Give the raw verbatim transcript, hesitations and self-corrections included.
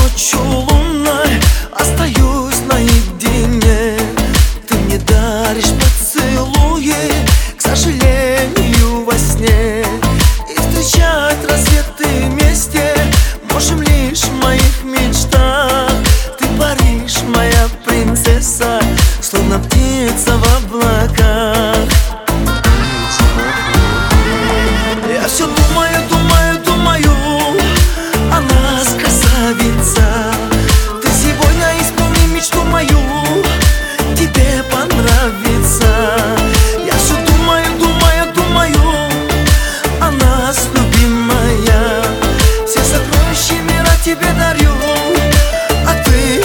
ночью лунной остаюсь наедине. Ты мне даришь поцелуи, к сожалению, во сне. И встречать рассветы вместе можем лишь в моих мечтах. Ты паришь, моя принцесса, словно птица в облаках. Я все думаю, думаю, думаю о нас, красавица. Ты сегодня исполни мечту мою, тебе понравится. Я все думаю, думаю, думаю о нас, любимая. Все сокровища мира тебе дарю, а ты